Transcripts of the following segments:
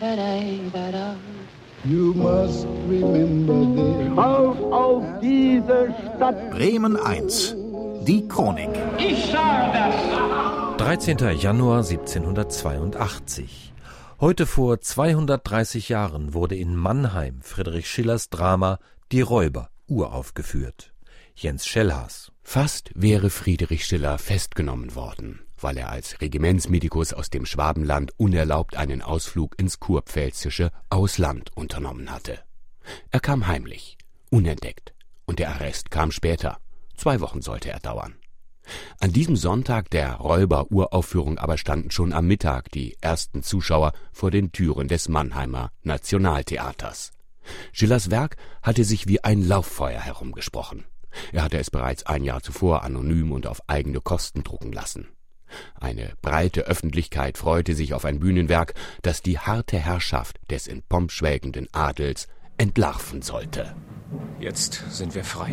You must remember this. Auf diese Stadt! Bremen 1. Die Chronik. Ich sage das! 13. Januar 1782. Heute vor 230 Jahren wurde in Mannheim Friedrich Schillers Drama Die Räuber uraufgeführt. Jens Schellhaas. Fast wäre Friedrich Schiller festgenommen worden, weil er als Regimentsmedikus aus dem Schwabenland unerlaubt einen Ausflug ins kurpfälzische Ausland unternommen hatte. Er kam heimlich, unentdeckt, und der Arrest kam später. 2 Wochen sollte er dauern. An diesem Sonntag der Räuber-Uraufführung aber standen schon am Mittag die ersten Zuschauer vor den Türen des Mannheimer Nationaltheaters. Schillers Werk hatte sich wie ein Lauffeuer herumgesprochen. Er hatte es bereits ein Jahr zuvor anonym und auf eigene Kosten drucken lassen. Eine breite Öffentlichkeit freute sich auf ein Bühnenwerk, das die harte Herrschaft des in Pomp schwelgenden Adels entlarven sollte. Jetzt sind wir frei.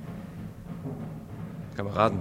Kameraden,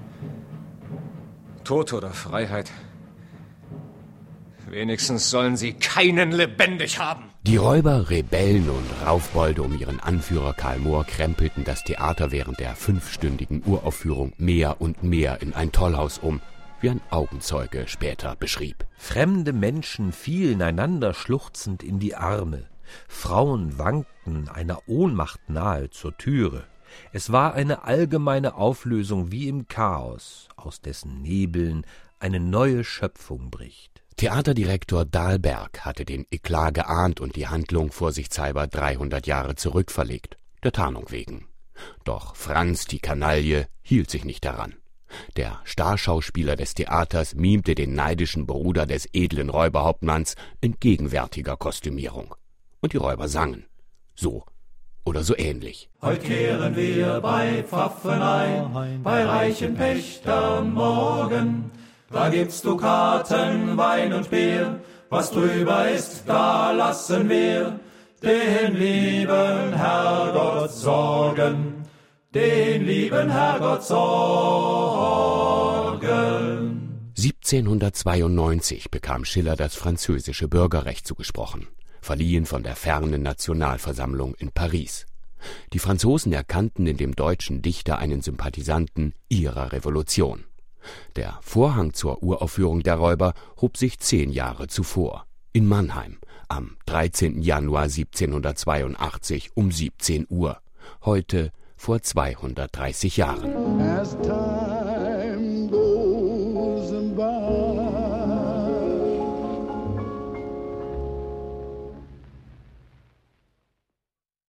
Tod oder Freiheit, wenigstens sollen sie keinen lebendig haben. Die Räuber, Rebellen und Raufbolde um ihren Anführer Karl Mohr krempelten das Theater während der 5-stündigen Uraufführung mehr und mehr in ein Tollhaus um, wie ein Augenzeuge später beschrieb. Fremde Menschen fielen einander schluchzend in die Arme. Frauen wankten einer Ohnmacht nahe zur Türe. Es war eine allgemeine Auflösung wie im Chaos, aus dessen Nebeln eine neue Schöpfung bricht. Theaterdirektor Dahlberg hatte den Eklat geahnt und die Handlung vorsichtshalber 300 Jahre zurückverlegt, der Tarnung wegen. Doch Franz, die Kanaille, hielt sich nicht daran. Der Starschauspieler des Theaters mimte den neidischen Bruder des edlen Räuberhauptmanns in gegenwärtiger Kostümierung. Und die Räuber sangen. So oder so ähnlich. Heut kehren wir bei Pfaffen ein, bei reichen Pächtern morgen. Da gibt's Dukaten, Wein und Bier, was drüber ist, da lassen wir den lieben Herrgott sorgen, den lieben Herrgott sorgen. 1792 bekam Schiller das französische Bürgerrecht zugesprochen, verliehen von der fernen Nationalversammlung in Paris. Die Franzosen erkannten in dem deutschen Dichter einen Sympathisanten ihrer Revolution. Der Vorhang zur Uraufführung der Räuber hob sich 10 Jahre zuvor, in Mannheim, am 13. Januar 1782 um 17 Uhr, heute vor 230 Jahren.